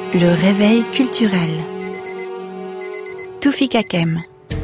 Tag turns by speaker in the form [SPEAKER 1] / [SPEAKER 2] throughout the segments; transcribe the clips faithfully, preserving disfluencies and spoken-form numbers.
[SPEAKER 1] Le réveil culturel. Toufik Hakem.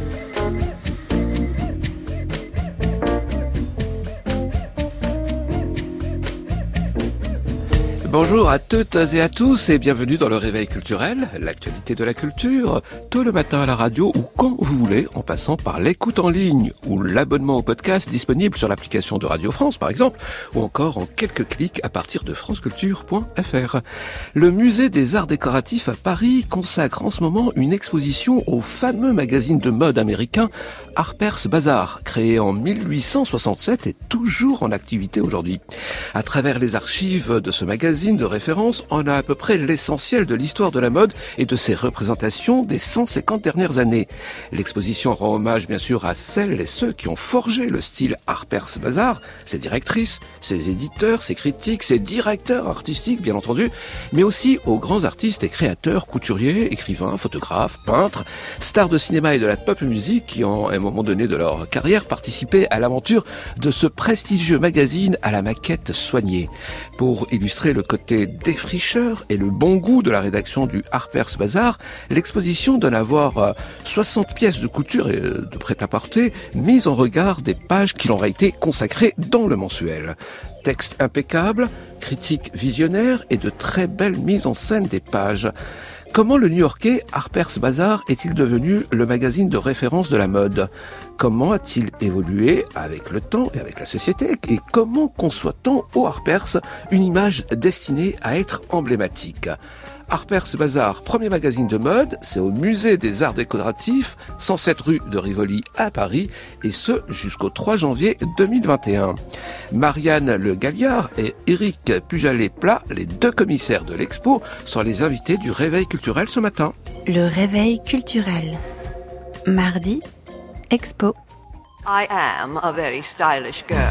[SPEAKER 2] Bonjour à toutes et à tous et bienvenue dans le Réveil culturel, l'actualité de la culture, tôt le matin à la radio ou quand vous voulez, en passant par l'écoute en ligne ou l'abonnement au podcast disponible sur l'application de Radio France par exemple, ou encore en quelques clics à partir de franceculture point f r. Le musée des arts décoratifs à Paris consacre en ce moment une exposition au fameux magazine de mode américain Harper's Bazaar, créé en mille huit cent soixante-sept et toujours en activité aujourd'hui. À travers les archives de ce magazine de référence, on a à peu près l'essentiel de l'histoire de la mode et de ses représentations des cent cinquante dernières années. L'exposition rend hommage bien sûr à celles et ceux qui ont forgé le style Harper's Bazaar, ses directrices, ses éditeurs, ses critiques, ses directeurs artistiques bien entendu, mais aussi aux grands artistes et créateurs, couturiers, écrivains, photographes, peintres, stars de cinéma et de la pop music qui ont à un moment donné de leur carrière participé à l'aventure de ce prestigieux magazine à la maquette soignée. Pour illustrer le côté défricheur et le bon goût de la rédaction du Harper's Bazaar, l'exposition donne à voir soixante pièces de couture et de prêt-à-porter mises en regard des pages qui leur ont été consacrées dans le mensuel. Texte impeccable, critique visionnaire et de très belles mises en scène des pages. Comment le New-Yorkais Harper's Bazaar est-il devenu le magazine de référence de la mode ? Comment a-t-il évolué avec le temps et avec la société ? Et comment conçoit-on au Harper's une image destinée à être emblématique ? Harper's Bazaar, premier magazine de mode, c'est au musée des arts décoratifs, cent sept rue de Rivoli à Paris, et ce jusqu'au trois janvier deux mille vingt et un. Marianne Le Galliard et Éric Pujalet-Pla, les deux commissaires de l'expo, sont les invités du Réveil culturel ce matin.
[SPEAKER 1] Le réveil culturel. Mardi, expo.
[SPEAKER 3] I am a very stylish girl.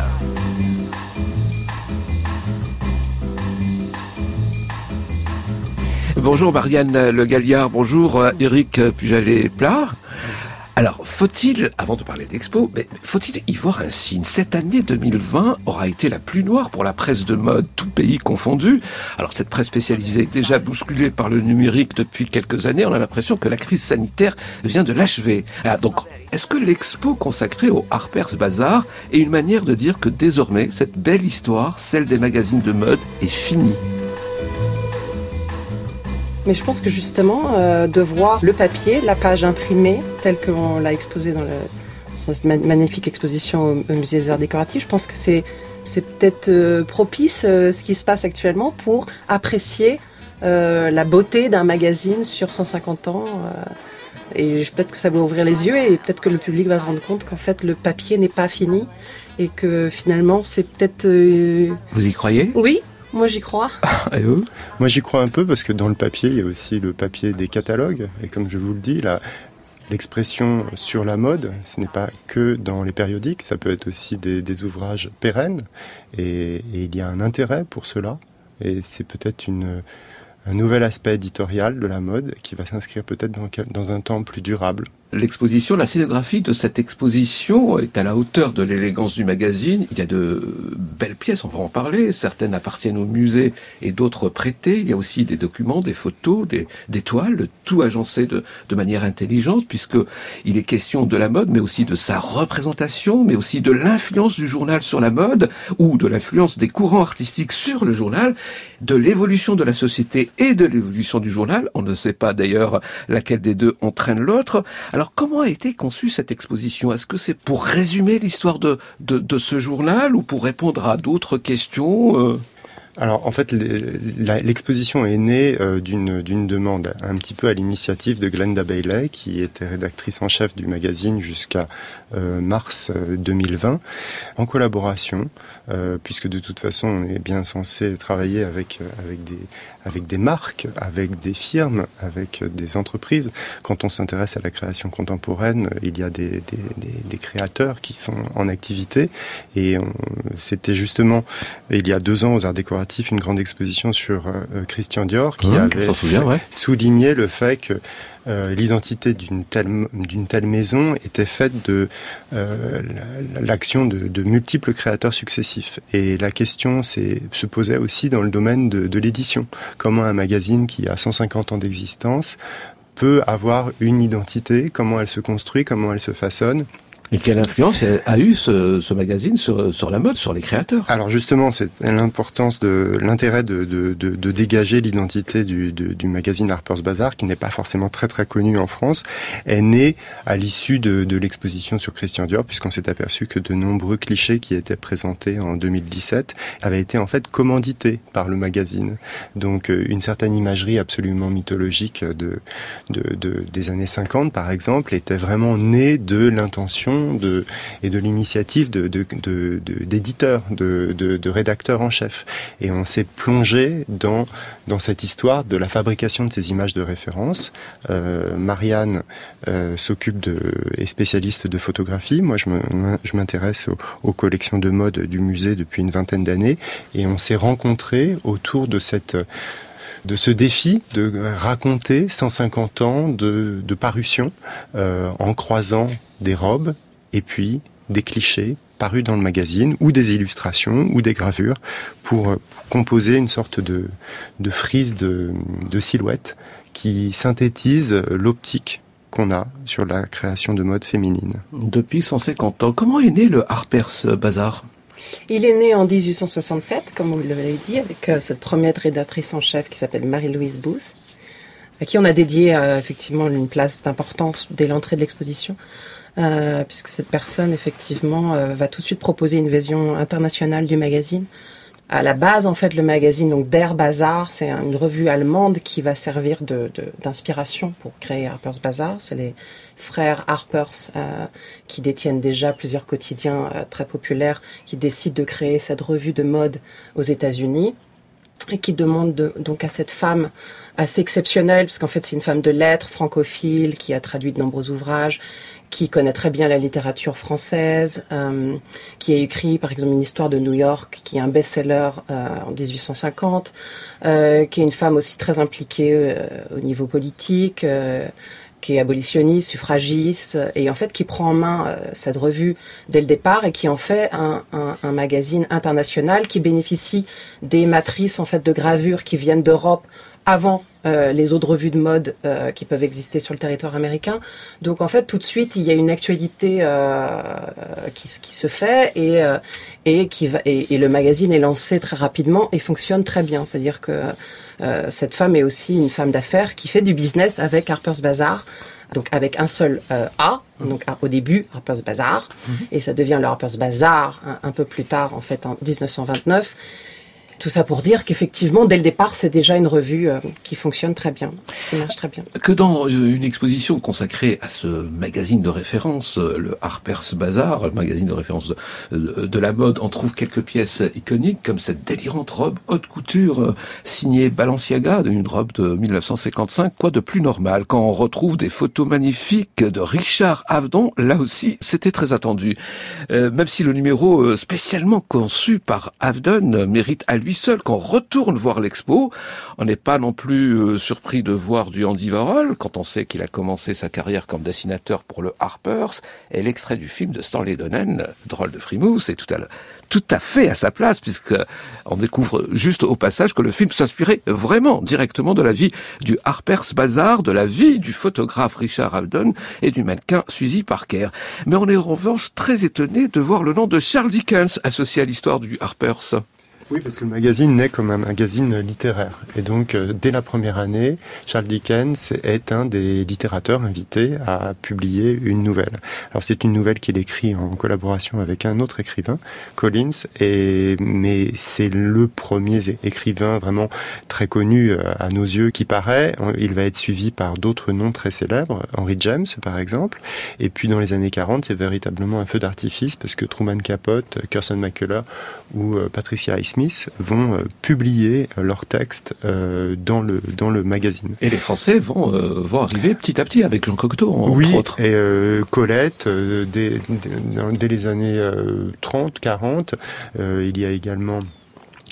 [SPEAKER 2] Bonjour Marianne Le Galliard, bonjour Éric Pujalet-Pla. Alors, faut-il, avant de parler d'expo, mais faut-il y voir un signe ? Cette année deux mille vingt aura été la plus noire pour la presse de mode, tout pays confondu. Alors, cette presse spécialisée est déjà bousculée par le numérique depuis quelques années. On a l'impression que la crise sanitaire vient de l'achever. Alors, donc, est-ce que l'expo consacrée au Harper's Bazaar est une manière de dire que désormais, cette belle histoire, celle des magazines de mode, est finie ?
[SPEAKER 4] Mais je pense que justement, euh, de voir le papier, la page imprimée, telle qu'on l'a exposée dans, le, dans cette magnifique exposition au, au Musée des Arts Décoratifs, je pense que c'est, c'est peut-être euh, propice euh, ce qui se passe actuellement pour apprécier euh, la beauté d'un magazine sur cent cinquante ans. Euh, et peut-être que ça va ouvrir les yeux et peut-être que le public va se rendre compte qu'en fait le papier n'est pas fini et que finalement c'est peut-être... Euh...
[SPEAKER 2] Vous y croyez ?
[SPEAKER 4] Oui. Moi, j'y crois.
[SPEAKER 2] Et vous ?
[SPEAKER 5] Moi, j'y crois un peu parce que dans le papier, il y a aussi le papier des catalogues. Et comme je vous le dis, la, l'expression sur la mode, ce n'est pas que dans les périodiques, ça peut être aussi des, des ouvrages pérennes. Et, et il y a un intérêt pour cela. Et c'est peut-être une, un nouvel aspect éditorial de la mode qui va s'inscrire peut-être dans, dans un temps plus durable.
[SPEAKER 2] L'exposition, la scénographie de cette exposition est à la hauteur de l'élégance du magazine. Il y a de belles pièces, on va en parler. Certaines appartiennent au musée et d'autres prêtées. Il y a aussi des documents, des photos, des, des toiles, le tout agencé de, de manière intelligente puisque il est question de la mode, mais aussi de sa représentation, mais aussi de l'influence du journal sur la mode ou de l'influence des courants artistiques sur le journal, de l'évolution de la société et de l'évolution du journal. On ne sait pas d'ailleurs laquelle des deux entraîne l'autre. Alors, comment a été conçue cette exposition ? Est-ce que c'est pour résumer l'histoire de, de, de ce journal ou pour répondre à d'autres questions euh
[SPEAKER 5] Alors, en fait, l'exposition est née euh, d'une, d'une demande un petit peu à l'initiative de Glenda Bailey, qui était rédactrice en chef du magazine jusqu'à euh, mars deux mille vingt, en collaboration, euh, puisque de toute façon, on est bien censé travailler avec, avec, des, avec des marques, avec des firmes, avec des entreprises. Quand on s'intéresse à la création contemporaine, il y a des, des, des, des créateurs qui sont en activité, et on, c'était justement, il y a deux ans, aux Arts Décoratifs, décoratif une grande exposition sur euh, Christian Dior qui
[SPEAKER 2] mmh,
[SPEAKER 5] avait
[SPEAKER 2] souvient, ouais.
[SPEAKER 5] souligné le fait que euh, l'identité d'une telle, d'une telle maison était faite de euh, l'action de, de multiples créateurs successifs. Et la question c'est, se posait aussi dans le domaine de, de l'édition. Comment un magazine qui a cent cinquante ans d'existence peut avoir une identité, comment elle se construit, comment elle se façonne.
[SPEAKER 2] Et quelle influence a eu ce, ce magazine sur, sur la mode, sur les créateurs?
[SPEAKER 5] Alors justement, c'est l'importance de l'intérêt de, de, de, de dégager l'identité du, de, du magazine Harper's Bazaar, qui n'est pas forcément très très connu en France, est né à l'issue de, de l'exposition sur Christian Dior, puisqu'on s'est aperçu que de nombreux clichés qui étaient présentés en deux mille dix-sept avaient été en fait commandités par le magazine. Donc une certaine imagerie absolument mythologique de, de, de, des années cinquante, par exemple, était vraiment née de l'intention De, et de l'initiative de, de, de, de, d'éditeurs, de, de, de rédacteurs en chef. Et on s'est plongé dans, dans cette histoire de la fabrication de ces images de référence. Euh, Marianne euh, s'occupe de, est spécialiste de photographie. Moi, je, me, je m'intéresse aux, aux collections de mode du musée depuis une vingtaine d'années. Et on s'est rencontrés autour de cette... de ce défi de raconter cent cinquante ans de, de parution euh, en croisant des robes et puis des clichés parus dans le magazine ou des illustrations ou des gravures pour, pour composer une sorte de, de frise de, de silhouettes qui synthétise l'optique qu'on a sur la création de mode féminine.
[SPEAKER 2] Depuis cent cinquante ans, comment est né le Harper's Bazaar ?
[SPEAKER 4] Il est né en dix-huit cent soixante-sept, comme vous l'avez dit, avec euh, cette première rédactrice en chef qui s'appelle Marie-Louise Booth, à qui on a dédié euh, effectivement une place d'importance dès l'entrée de l'exposition, euh, puisque cette personne effectivement euh, va tout de suite proposer une vision internationale du magazine. À la base, en fait, le magazine donc Der Bazaar, c'est une revue allemande qui va servir de, de, d'inspiration pour créer Harper's Bazaar. C'est les frères Harper's euh, qui détiennent déjà plusieurs quotidiens euh, très populaires, qui décident de créer cette revue de mode aux États-Unis et qui demandent de, donc à cette femme assez exceptionnelle, parce qu'en fait c'est une femme de lettres, francophile, qui a traduit de nombreux ouvrages, qui connaît très bien la littérature française, euh, qui a écrit par exemple une histoire de New York, qui est un best-seller euh, en dix-huit cent cinquante, euh, qui est une femme aussi très impliquée euh, au niveau politique, euh, qui est abolitionniste, suffragiste, et en fait qui prend en main euh, cette revue dès le départ et qui en fait un, un, un magazine international qui bénéficie des matrices en fait de gravures qui viennent d'Europe avant euh, les autres revues de mode euh, qui peuvent exister sur le territoire américain. Donc en fait tout de suite il y a une actualité euh, qui, qui se fait et euh, et qui va et, et le magazine est lancé très rapidement et fonctionne très bien. C'est-à-dire que euh, cette femme est aussi une femme d'affaires qui fait du business avec Harper's Bazaar. Donc avec un seul euh, A, donc au début Harper's Bazaar, mmh. et ça devient le Harper's Bazaar un, un peu plus tard en fait en dix-neuf cent vingt-neuf. Tout ça pour dire qu'effectivement, dès le départ, c'est déjà une revue euh, qui fonctionne très bien, qui marche très bien.
[SPEAKER 2] Que dans une exposition consacrée à ce magazine de référence, le Harper's Bazaar, le magazine de référence de, de, de la mode, on trouve quelques pièces iconiques, comme cette délirante robe haute couture euh, signée Balenciaga, une robe de mille neuf cent cinquante-cinq. Quoi de plus normal quand on retrouve des photos magnifiques de Richard Avedon? Là aussi, c'était très attendu. Euh, même si le numéro spécialement conçu par Avedon mérite à lui seul qu'on retourne voir l'expo, on n'est pas non plus euh, surpris de voir du Andy Warhol quand on sait qu'il a commencé sa carrière comme dessinateur pour le Harper's, et l'extrait du film de Stanley Donen, Drôle de frimousse, est tout à, tout à fait à sa place, puisque on découvre juste au passage que le film s'inspirait vraiment directement de la vie du Harper's Bazaar, de la vie du photographe Richard Avedon et du mannequin Suzy Parker. Mais on est en revanche très étonné de voir le nom de Charles Dickens associé à l'histoire du Harper's.
[SPEAKER 5] Oui, parce que le magazine naît comme un magazine littéraire. Et donc, euh, dès la première année, Charles Dickens est un des littérateurs invités à publier une nouvelle. Alors, c'est une nouvelle qu'il écrit en collaboration avec un autre écrivain, Collins, et, mais c'est le premier écrivain vraiment très connu à nos yeux qui paraît. Il va être suivi par d'autres noms très célèbres, Henry James, par exemple. Et puis, dans les années quarante, c'est véritablement un feu d'artifice parce que Truman Capote, Kirsten McCullough ou euh, Patricia Highsmith Smith vont euh, publier euh, leurs textes euh, dans le dans le magazine.
[SPEAKER 2] Et les Français vont euh, vont arriver petit à petit avec Jean Cocteau, entre
[SPEAKER 5] oui,
[SPEAKER 2] autres.
[SPEAKER 5] Et euh, Colette, euh, dès, dès, dès les années euh, trente, quarante, euh, il y a également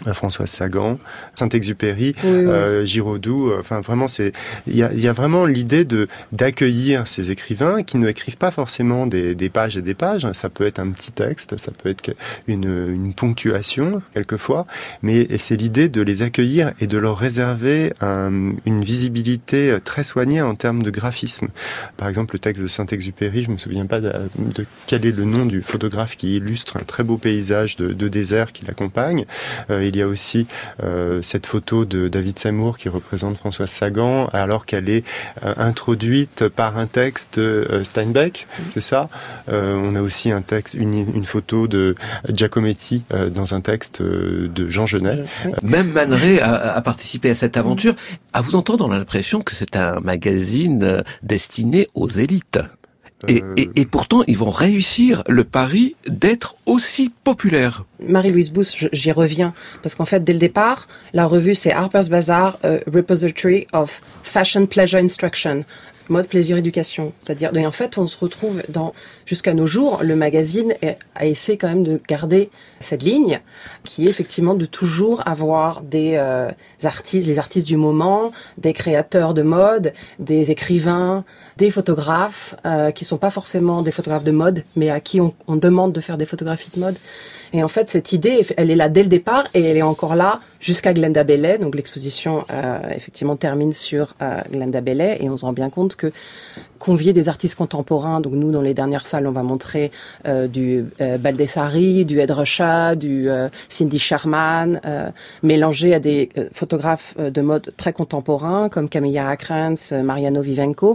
[SPEAKER 5] Françoise Sagan, Saint-Exupéry,
[SPEAKER 4] oui, oui.
[SPEAKER 5] Euh, Giraudoux. Enfin, vraiment, c'est il y a, il y a vraiment l'idée de d'accueillir ces écrivains qui ne écrivent pas forcément des, des pages et des pages. Ça peut être un petit texte, ça peut être une, une ponctuation quelquefois, mais c'est l'idée de les accueillir et de leur réserver un, une visibilité très soignée en termes de graphisme. Par exemple, le texte de Saint-Exupéry, je me souviens pas de, de quel est le nom du photographe qui illustre un très beau paysage de, de désert qui l'accompagne. Euh, Il y a aussi euh, cette photo de David Seymour qui représente Françoise Sagan alors qu'elle est euh, introduite par un texte euh, Steinbeck, c'est ça. Euh, on a aussi un texte, une, une photo de Giacometti euh, dans un texte euh, de Jean Genet.
[SPEAKER 2] Oui. Même Man Ray a, a participé à cette aventure. À vous entendre, on a l'impression que c'est un magazine destiné aux élites. Et, et, et pourtant, ils vont réussir le pari d'être aussi populaires.
[SPEAKER 4] Marie-Louise Bousse, j'y reviens, parce qu'en fait, dès le départ, la revue, c'est Harper's Bazaar, a Repository of Fashion Pleasure Instruction. Mode, plaisir, éducation. C'est-à-dire, et en fait, on se retrouve dans, jusqu'à nos jours, le magazine a essayé quand même de garder cette ligne, qui est effectivement de toujours avoir des euh, artistes, les artistes du moment, des créateurs de mode, des écrivains, des photographes, euh, qui sont pas forcément des photographes de mode, mais à qui on, on demande de faire des photographies de mode. Et en fait, cette idée, elle est là dès le départ et elle est encore là jusqu'à Glenda Bailey. Donc l'exposition, euh, effectivement, termine sur euh, Glenda Bailey et on se rend bien compte que convier des artistes contemporains, donc nous, dans les dernières salles, on va montrer euh, du euh, Baldessari, du Ed Ruscha, du euh, Cindy Sherman, euh, mélangé à des euh, photographes euh, de mode très contemporains comme Camilla Akrens, euh, Mariano Vivenco.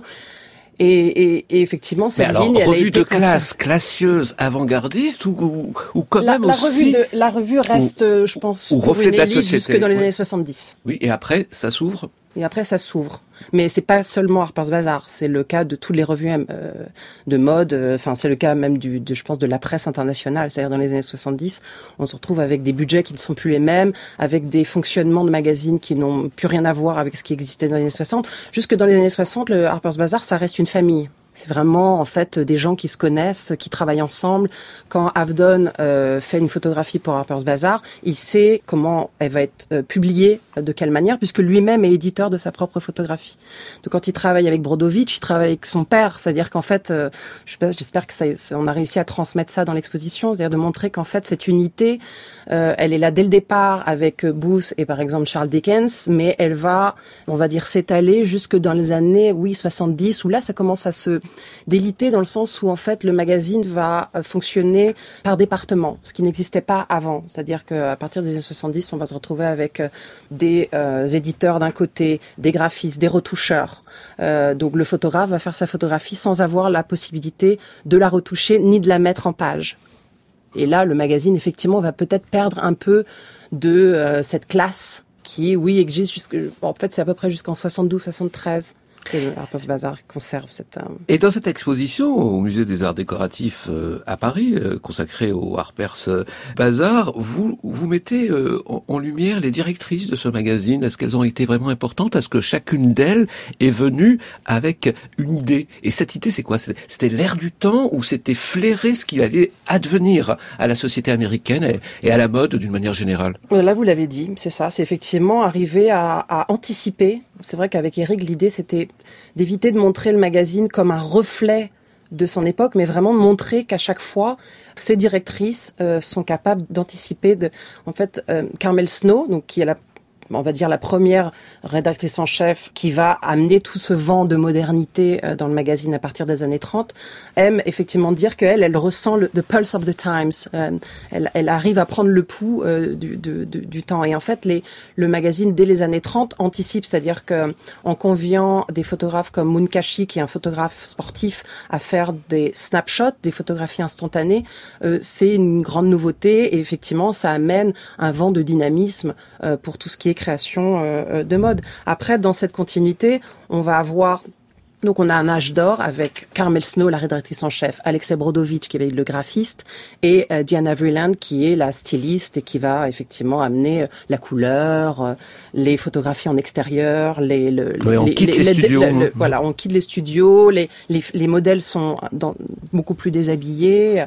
[SPEAKER 4] Et, et, et effectivement, cette
[SPEAKER 2] Mais alors,
[SPEAKER 4] ligne, elle a
[SPEAKER 2] revue
[SPEAKER 4] été
[SPEAKER 2] de classe, classieuse, avant-gardiste ou, ou, ou quand
[SPEAKER 4] la,
[SPEAKER 2] même
[SPEAKER 4] la
[SPEAKER 2] aussi...
[SPEAKER 4] Revue de, la revue reste,
[SPEAKER 2] ou,
[SPEAKER 4] je pense,
[SPEAKER 2] ou
[SPEAKER 4] pour
[SPEAKER 2] reflet
[SPEAKER 4] une
[SPEAKER 2] de la
[SPEAKER 4] élite
[SPEAKER 2] société.
[SPEAKER 4] jusque dans les
[SPEAKER 2] Oui.
[SPEAKER 4] années soixante-dix.
[SPEAKER 2] Oui, et après, ça s'ouvre.
[SPEAKER 4] Et après, ça s'ouvre. Mais c'est pas seulement Harper's Bazaar, c'est le cas de toutes les revues euh, de mode. Enfin, euh, c'est le cas même du, de, je pense, de la presse internationale. C'est-à-dire dans les années soixante-dix, on se retrouve avec des budgets qui ne sont plus les mêmes, avec des fonctionnements de magazines qui n'ont plus rien à voir avec ce qui existait dans les années soixante. Jusque dans les années soixante, le Harper's Bazaar, ça reste une famille. C'est vraiment en fait des gens qui se connaissent, qui travaillent ensemble. Quand Avedon euh, fait une photographie pour Harper's Bazaar, il sait comment elle va être euh, publiée, de quelle manière, puisque lui-même est éditeur de sa propre photographie. Donc quand il travaille avec Brodovitch, il travaille avec son père, c'est-à-dire qu'en fait, euh, je sais pas, j'espère que ça, ça, on a réussi à transmettre ça dans l'exposition, c'est-à-dire de montrer qu'en fait cette unité, euh, elle est là dès le départ avec Booth et par exemple Charles Dickens, mais elle va, on va dire, s'étaler jusque dans les années, oui, soixante-dix, où là ça commence à se déliter dans le sens où en fait le magazine va fonctionner par département, ce qui n'existait pas avant. C'est-à-dire qu'à partir des années soixante-dix, on va se retrouver avec des euh, éditeurs d'un côté, des graphistes, des retoucheurs. Euh, donc le photographe va faire sa photographie sans avoir la possibilité de la retoucher ni de la mettre en page. Et là, le magazine, effectivement, va peut-être perdre un peu de euh, cette classe qui, oui, existe jusque, en fait, c'est à peu près jusqu'en soixante-douze soixante-treize. Et le Harper's Bazaar conserve cette... Euh...
[SPEAKER 2] Et dans cette exposition au Musée des Arts Décoratifs euh, à Paris, euh, consacrée au Harper's Bazaar, vous vous mettez euh, en, en lumière les directrices de ce magazine. Est-ce qu'elles ont été vraiment importantes? Est-ce que chacune d'elles est venue avec une idée? Et cette idée, c'est quoi? C'était l'air du temps ou c'était flairer ce qui allait advenir à la société américaine et, et à la mode d'une manière générale?
[SPEAKER 4] Là, vous l'avez dit, c'est ça. C'est effectivement arriver à, à anticiper. C'est vrai qu'avec Eric, l'idée, c'était d'éviter de montrer le magazine comme un reflet de son époque, mais vraiment de montrer qu'à chaque fois, ces directrices euh, sont capables d'anticiper. De, en fait, euh, Carmel Snow, donc qui est la on va dire la première rédactrice en chef qui va amener tout ce vent de modernité dans le magazine à partir des années trente, aime effectivement dire qu'elle, elle ressent le the pulse of the times. Elle, elle arrive à prendre le pouls du, du, du temps. Et en fait, les, le magazine, dès les années trente, anticipe, c'est-à-dire que en conviant des photographes comme Munkashi, qui est un photographe sportif, à faire des snapshots, des photographies instantanées, euh, c'est une grande nouveauté. Et effectivement, ça amène un vent de dynamisme euh, pour tout ce qui est création euh, de mode. Après, dans cette continuité, on va avoir... Donc, on a un âge d'or avec Carmel Snow, la rédactrice en chef, Alexei Brodovitch, qui est le graphiste, et euh, Diana Vreeland, qui est la styliste et qui va effectivement amener euh, la couleur, euh, les photographies en extérieur, les... Le,
[SPEAKER 2] oui,
[SPEAKER 4] les
[SPEAKER 2] on quitte les,
[SPEAKER 4] les,
[SPEAKER 2] les studios.
[SPEAKER 4] Le, le, voilà, on quitte les studios, les, les, les modèles sont dans, beaucoup plus déshabillés.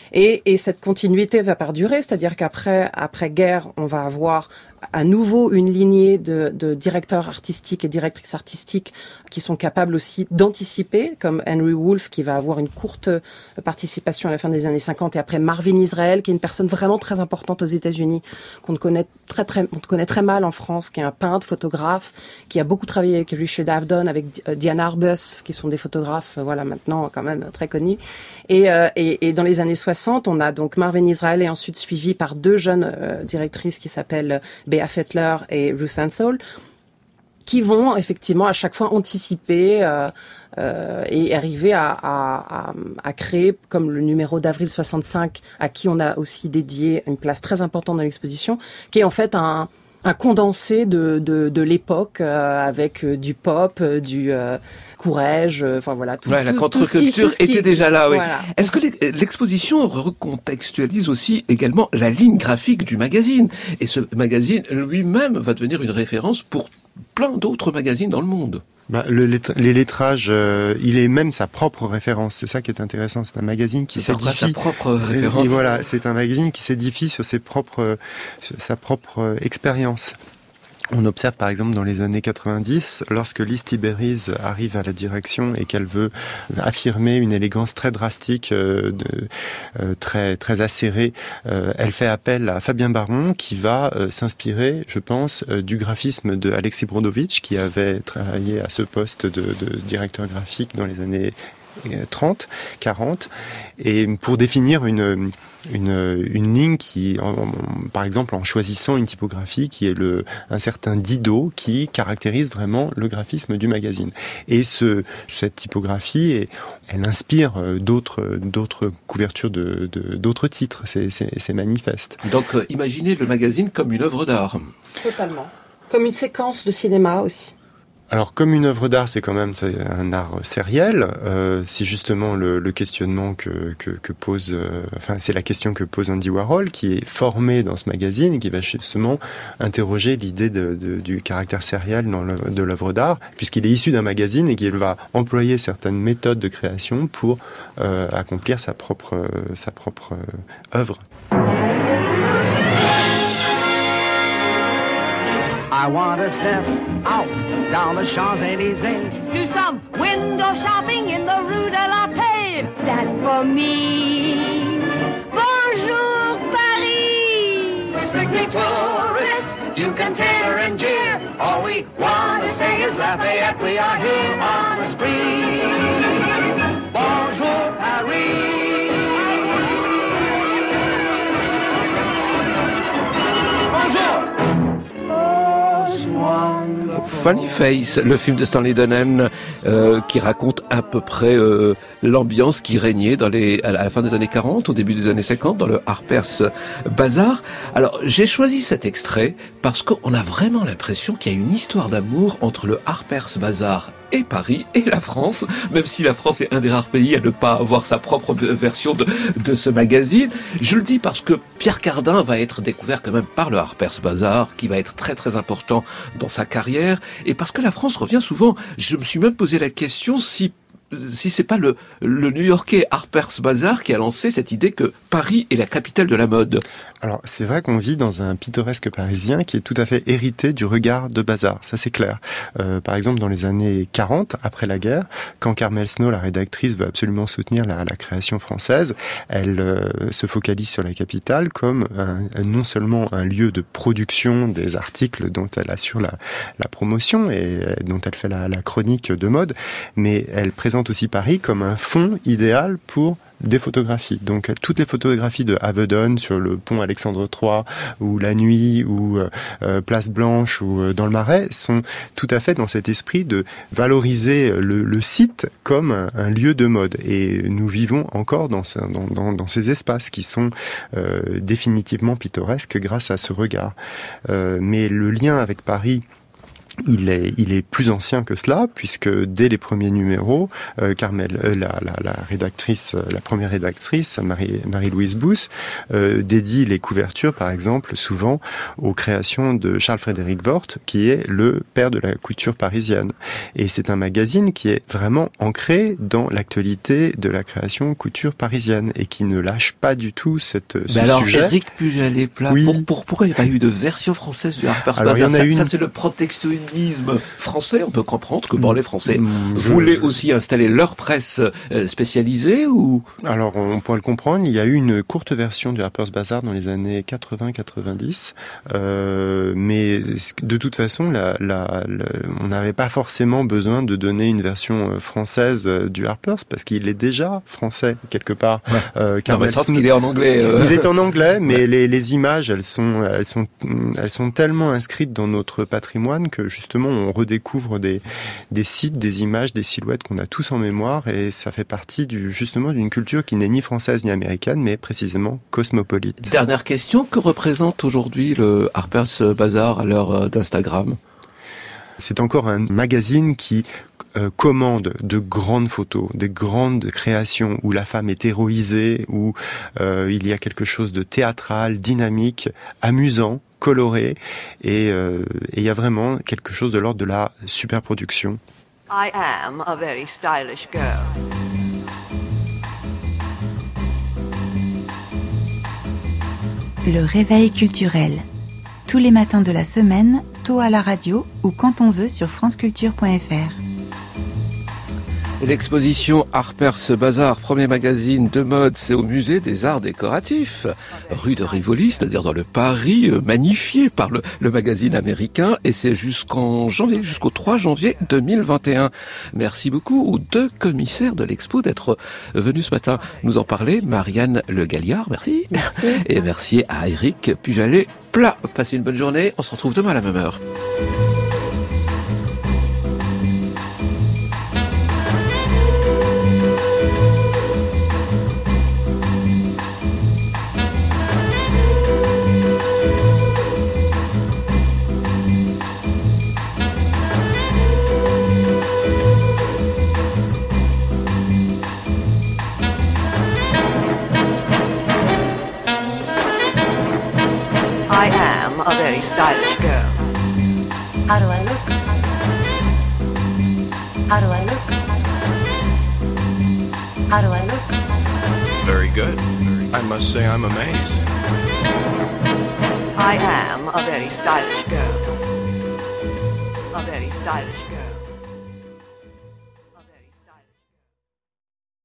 [SPEAKER 4] Et, et cette continuité va perdurer, c'est-à-dire qu'après après guerre, on va avoir à nouveau une lignée de, de directeurs artistiques et directrices artistiques qui sont capables aussi d'anticiper, comme Henry Woolf qui va avoir une courte participation à la fin des années cinquante, et après Marvin Israel qui est une personne vraiment très importante aux États-Unis, qu'on connaît très très, on connaît très mal en France, qui est un peintre, photographe, qui a beaucoup travaillé avec Richard Avedon, avec Diane Arbus, qui sont des photographes, voilà, maintenant quand même très connus. Et, euh, et, et dans les années soixante, on a donc Marvin Israel et ensuite suivi par deux jeunes euh, directrices qui s'appellent Bea Fettler et Ruth Ansel, qui vont effectivement à chaque fois anticiper euh, euh, et arriver à, à, à, à créer, comme le numéro d'avril soixante-cinq, à qui on a aussi dédié une place très importante dans l'exposition, qui est en fait un, un condensé de, de, de l'époque euh, avec euh, du pop, euh, du euh, Courrèges, euh, enfin voilà, tout,
[SPEAKER 2] ouais,
[SPEAKER 4] tout,
[SPEAKER 2] la contre-culture
[SPEAKER 4] qui,
[SPEAKER 2] était déjà là. Oui.
[SPEAKER 4] Voilà.
[SPEAKER 2] Est-ce que l'exposition recontextualise aussi également la ligne graphique du magazine? Et ce magazine lui-même va devenir une référence pour plein d'autres magazines dans le monde.
[SPEAKER 5] Bah, le, les lettrages, euh, il est même sa propre référence. C'est ça qui est intéressant. C'est un magazine qui s'édifie.
[SPEAKER 2] Sa propre référence.
[SPEAKER 5] Et voilà, c'est un magazine qui s'édifie sur ses propres, sur sa propre expérience. On observe par exemple dans les années quatre-vingt-dix, lorsque Liz Tiberiz arrive à la direction et qu'elle veut affirmer une élégance très drastique, euh, de, euh, très très acérée, euh, elle fait appel à Fabien Baron qui va euh, s'inspirer, je pense, euh, du graphisme de Alexis Brodovitch qui avait travaillé à ce poste de, de directeur graphique dans les années trente, quarante, et pour définir une une, une ligne qui, en, en, par exemple, en choisissant une typographie qui est le un certain Didot qui caractérise vraiment le graphisme du magazine. Et ce cette typographie, est, elle inspire d'autres d'autres couvertures de, de d'autres titres. C'est c'est, c'est manifeste.
[SPEAKER 2] Donc, euh, imaginez le magazine comme une œuvre d'art.
[SPEAKER 4] Totalement. Comme une séquence de cinéma aussi.
[SPEAKER 5] Alors, comme une œuvre d'art, c'est quand même c'est un art sériel. Euh, c'est justement le, le questionnement que, que, que pose, euh, enfin, c'est la question que pose Andy Warhol, qui est formé dans ce magazine et qui va justement interroger l'idée de, de, du caractère sériel dans le, de l'œuvre d'art, puisqu'il est issu d'un magazine et qu'il va employer certaines méthodes de création pour euh, accomplir sa propre, euh, sa propre euh, œuvre.
[SPEAKER 6] I want to step out down the Champs-Élysées,
[SPEAKER 3] Do some window shopping in the Rue de la Paix.
[SPEAKER 7] That's for me. Bonjour, Paris.
[SPEAKER 6] strictly tourist. You can titter and jeer. All we want to say is Lafayette. We are here on the spree. Bonjour, Paris. Bonjour.
[SPEAKER 2] Funny Face, le film de Stanley Donen, euh, qui raconte à peu près euh, l'ambiance qui régnait dans les, à la fin des années quarante, au début des années cinquante, dans le Harper's Bazaar. Alors, j'ai choisi cet extrait parce qu'on a vraiment l'impression qu'il y a une histoire d'amour entre le Harper's Bazaar et Paris et la France, même si la France est un des rares pays à ne pas avoir sa propre version de, de ce magazine. Je le dis parce que Pierre Cardin va être découvert quand même par le Harper's Bazaar, qui va être très très important dans sa carrière, et parce que la France revient souvent. Je me suis même posé la question si si c'est pas le, le New-Yorkais Harper's Bazaar qui a lancé cette idée que Paris est la capitale de la mode.
[SPEAKER 5] Alors, c'est vrai qu'on vit dans un pittoresque parisien qui est tout à fait hérité du regard de Bazar, ça c'est clair. Euh, par exemple, dans les années quarante, après la guerre, quand Carmel Snow, la rédactrice, veut absolument soutenir la, la création française, elle euh, se focalise sur la capitale comme un, non seulement un lieu de production des articles dont elle assure la, la promotion et dont elle fait la, la chronique de mode, mais elle présente aussi Paris comme un fond idéal pour des photographies. Donc toutes les photographies de Avedon sur le pont Alexandre trois ou la nuit ou euh, Place Blanche ou euh, dans le Marais sont tout à fait dans cet esprit de valoriser le, le site comme un, un lieu de mode. Et nous vivons encore dans, ce, dans, dans, dans ces espaces qui sont euh, définitivement pittoresques grâce à ce regard. Euh, mais le lien avec Paris Il est, il est plus ancien que cela, puisque dès les premiers numéros, euh, Carmel, euh, la, la, la rédactrice, la première rédactrice, Marie, Marie-Louise Bousse, euh, dédie les couvertures, par exemple, souvent aux créations de Charles-Frédéric Worth, qui est le père de la couture parisienne. Et c'est un magazine qui est vraiment ancré dans l'actualité de la création couture parisienne et qui ne lâche pas du tout cette, ce
[SPEAKER 2] Mais alors,
[SPEAKER 5] sujet.
[SPEAKER 2] Éric Pujalet-Pla,
[SPEAKER 5] Oui.
[SPEAKER 2] pour, pour, pourquoi il n'y a pas eu de version française du Harper's
[SPEAKER 5] Alors, il y
[SPEAKER 2] Bazaar?
[SPEAKER 5] en a
[SPEAKER 2] Ça,
[SPEAKER 5] une-
[SPEAKER 2] ça, c'est le protectionnisme français. On peut comprendre que bon, les Français
[SPEAKER 5] Mm, je-
[SPEAKER 2] voulaient
[SPEAKER 5] je-
[SPEAKER 2] aussi installer leur presse euh, spécialisée ou...
[SPEAKER 5] Alors, on pourrait le comprendre, il y a eu une courte version du Harper's Bazaar dans les années quatre-vingts quatre-vingt-dix, euh, mais de toute façon, la, la, la, on n'avait pas forcément besoin de donner une version française du Harper's, parce qu'il est déjà français, quelque part.
[SPEAKER 2] Ouais.
[SPEAKER 5] Euh,
[SPEAKER 2] Non,
[SPEAKER 5] Carmel
[SPEAKER 2] mais sauf
[SPEAKER 5] Smith-
[SPEAKER 2] qu'il est en anglais. euh.
[SPEAKER 5] Il est en anglais, mais les, les images, elles sont, elles sont, elles sont tellement inscrites dans notre patrimoine que justement, on redécouvre des, des sites, des images, des silhouettes qu'on a tous en mémoire, et ça fait partie du, justement d'une culture qui n'est ni française ni américaine, mais précisément cosmopolite.
[SPEAKER 2] Dernière question, que représente aujourd'hui le Harper's Bazaar à l'heure d'Instagram?
[SPEAKER 5] C'est encore un magazine qui euh, commande de grandes photos, des grandes créations où la femme est héroïsée, où euh, il y a quelque chose de théâtral, dynamique, amusant, coloré, et euh, et il y a vraiment quelque chose de l'ordre de la superproduction.
[SPEAKER 3] I am a very stylish girl.
[SPEAKER 1] Le réveil culturel. Tous les matins de la semaine, tôt à la radio ou quand on veut sur franceculture point f r.
[SPEAKER 2] L'exposition Harper's Bazaar, premier magazine de mode, c'est au musée des arts décoratifs, rue de Rivoli, c'est-à-dire dans le Paris euh, magnifié par le, le magazine américain, et c'est jusqu'en janvier, jusqu'au trois janvier deux mille vingt et un. Merci beaucoup aux deux commissaires de l'expo d'être venus ce matin nous en parler. Marianne Le Galliard, merci.
[SPEAKER 4] Merci.
[SPEAKER 2] Et merci à Éric Pujalet-Pla. Passez une bonne journée, on se retrouve demain à la même heure.
[SPEAKER 3] I am a very stylish girl.
[SPEAKER 7] How do I look? How do I look? How do I look?
[SPEAKER 8] Very good. I must say I'm amazed.
[SPEAKER 3] I am a very stylish girl. A very stylish girl.